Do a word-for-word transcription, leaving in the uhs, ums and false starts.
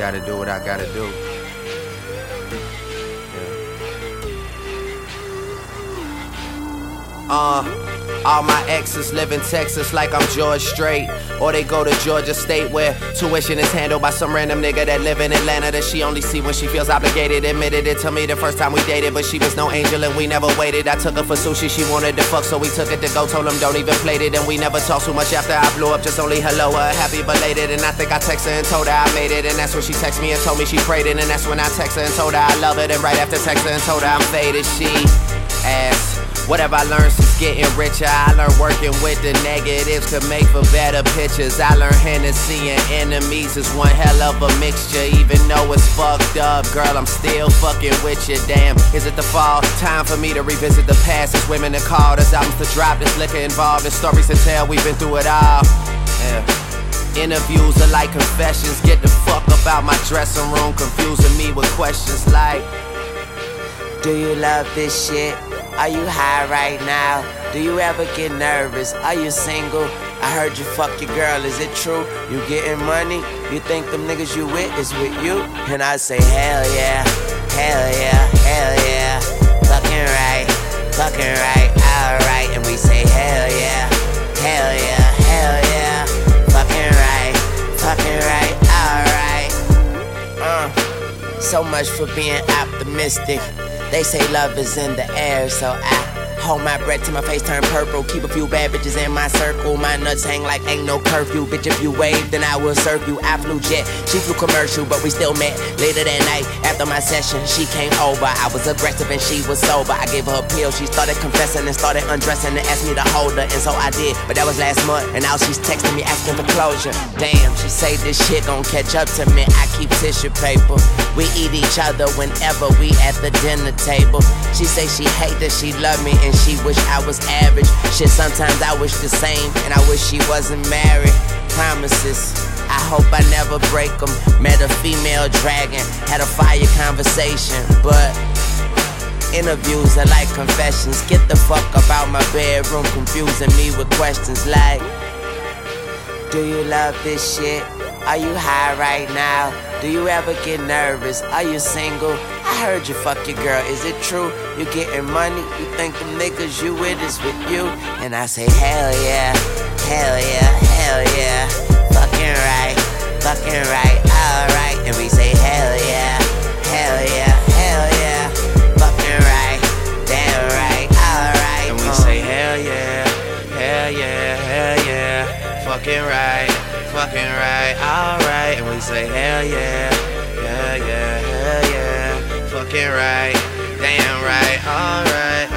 Gotta do what I gotta do. Yeah. Uh. All my exes live in Texas like I'm George Strait, or they go to Georgia State where tuition is handled by some random nigga that live in Atlanta that she only see when she feels obligated. Admitted it to me the first time we dated, but she was no angel and we never waited. I took her for sushi, she wanted to fuck, so we took it to go. Told him don't even plate it, and we never talked too much after I blew up. Just only hello, uh, happy belated. And I think I texted her and told her I made it, and that's when she texted me and told me she prayed it. And that's when I texted her and told her I love it. And right after texting her and told her I'm faded, she asked, what have I learned since getting richer? I learned working with the negatives to make for better pictures. I learned Hennessy and enemies is one hell of a mixture. Even though it's fucked up, girl, I'm still fucking with you. Damn, is it the fall? Time for me to revisit the past. It's women that call, there's albums to drop, there's liquor involved, there's stories to tell, we've been through it all. Yeah. Interviews are like confessions. Get the fuck up out my dressing room, confusing me with questions like, do you love this shit? Are you high right now? Do you ever get nervous? Are you single? I heard you fuck your girl, is it true? You getting money? You think them niggas you with is with you? And I say hell yeah, hell yeah, hell yeah. Fucking right, fucking right, alright. And we say hell yeah, hell yeah, hell yeah. Fucking right, fucking right, alright. Uh, so much for being optimistic. They say love is in the air, so I hold my breath till my face turn purple. Keep a few bad bitches in my circle. My nuts hang like ain't no curfew. Bitch, if you wave, then I will serve you. I flew jet, she flew commercial, but we still met. Later that night, after my session, she came over. I was aggressive and she was sober. I gave her a pill, she started confessing and started undressing and asked me to hold her, and so I did. But that was last month, and now she's texting me asking for closure. Damn, she say this shit gon' catch up to me. I keep tissue paper. We eat each other whenever we at the dinner table. She say she hate that she love me and she wish I was average. Shit, sometimes I wish the same and I wish she wasn't married. Promises, I hope I never break them. Met a female dragon, had a fire conversation, but interviews are like confessions. Get the fuck up out my bedroom, confusing me with questions like, do you love this shit? Are you high right now? Do you ever get nervous? Are you single? I heard you fuck your girl, is it true? You getting money? You think them niggas you with is with you? And I say hell yeah, hell yeah, hell yeah. Fucking right, fucking right, alright. And we say hell yeah, hell yeah, hell yeah. Fucking right, damn right, alright. And we uh. say hell yeah, hell yeah, hell yeah. Fucking right, fucking right, alright. And we say hell yeah, hell yeah, hell yeah. Fucking right, damn right, alright.